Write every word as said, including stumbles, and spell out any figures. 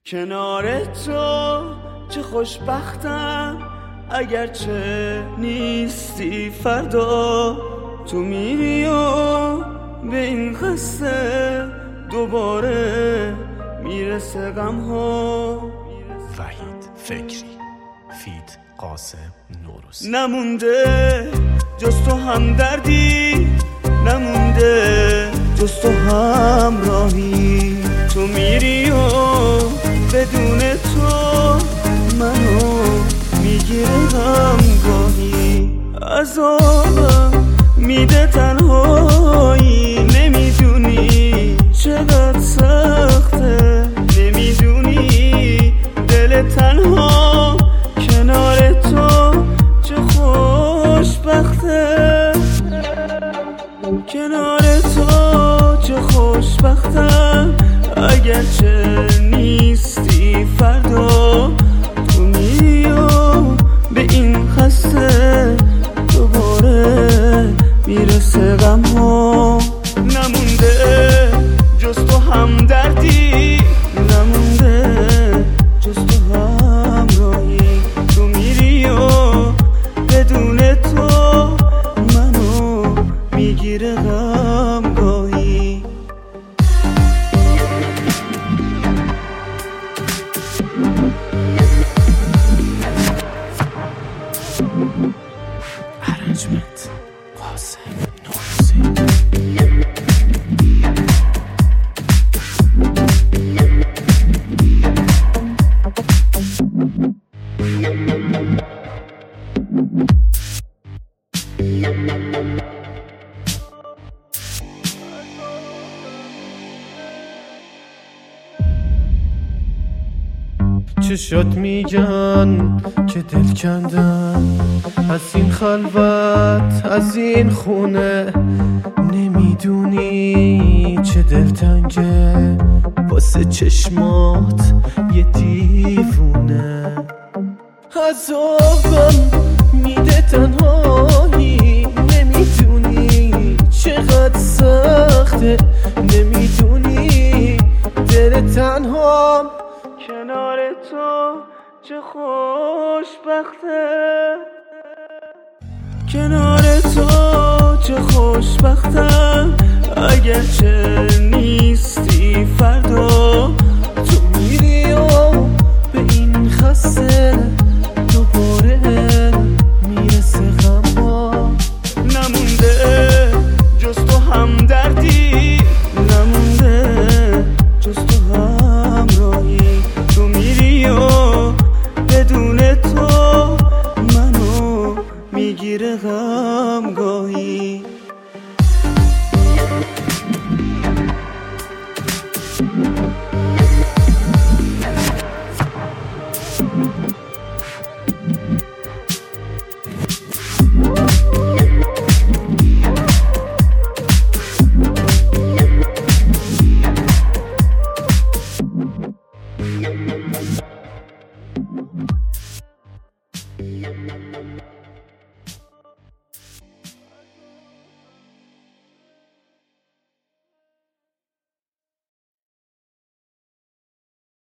کنار تو چه خوشبختم، اگرچه نیستی فردا. تو میری و به این قصه دوباره میرسه غم ها. وحید فکری فیت قاسم نوروزی. نمونده جز تو همدردی، نمونده جز تو همراهی. تو میری و بدون تو منو میگیره غمگاهی. عذابم میده تنهایی، نمیدونی چقدر سخته، نمیدونی دل تنها کنار تو چه خوشبخته. کنار تو چه خوشبختم، اگرچه نیستی فردا. تو میری و به این خسته دوباره میرسه غم ها. نمونده جز تو همدردی، نمونده جز تو همراهی. تو میری و بدون تو منو میگیره غمگاهی. ارنجمنت قاسم نوروزی. چه شد میگن که دل کندم از این خلوت، از این خونه. نمیدونی چه دلتنگه واسه چشمات یه دیوونه. عذابم میده تنهایی، نمیدونی چقدر سخته، نمیدونی دل تنهام کنار تو چه خوشبخته. کنار تو چه خوشبختم، اگرچه نیستی فردا. تو میری و به این خسته دوباره میرسه غم ها. نمونده جز تو همدردی، نمونده جز تو همراهی. تو میری و بدون تو منو میگیره غمگاهی. Yum, yum, yum.